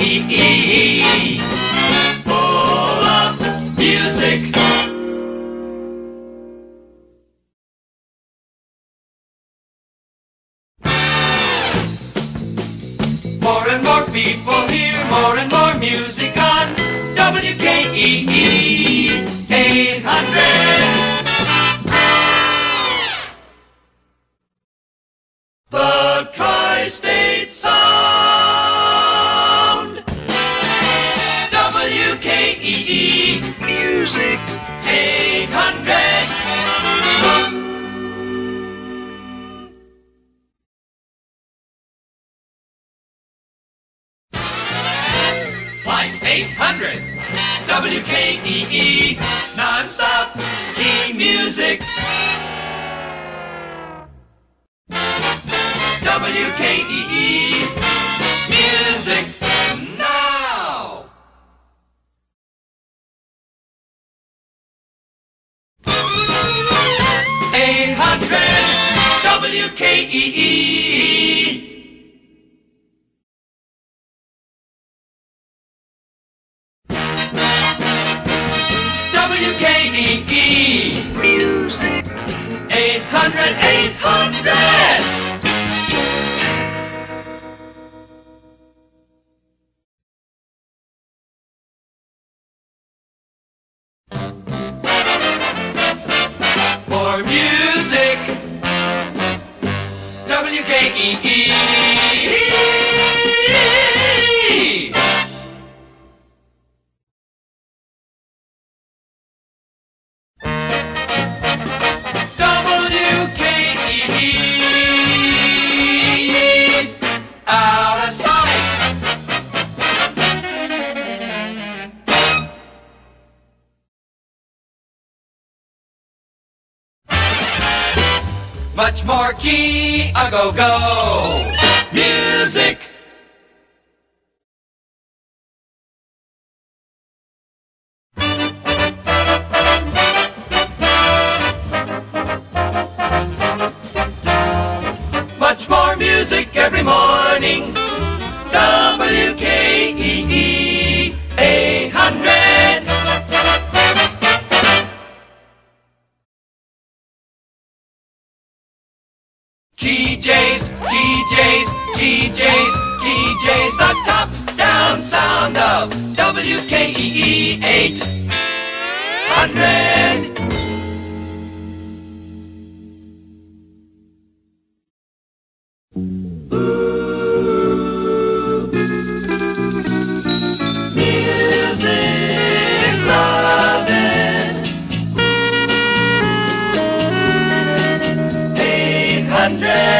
WKEE. Full of music. More and more people hear more and more music on WKEE 800. The Tri-State Sound. WKEE Music 800. Flight 800. WKEE non-stop key music. WKEE music now. 800 WKEE. WKEE music 800 800. More music. WKEE. WKEE. Out of sight. Much more key, a go-go. Music. Much more music every morning. WKEE 800. TJ's, TJ's, TJ's, TJ's, the top-down sound of WKEE 800. Music loving 800.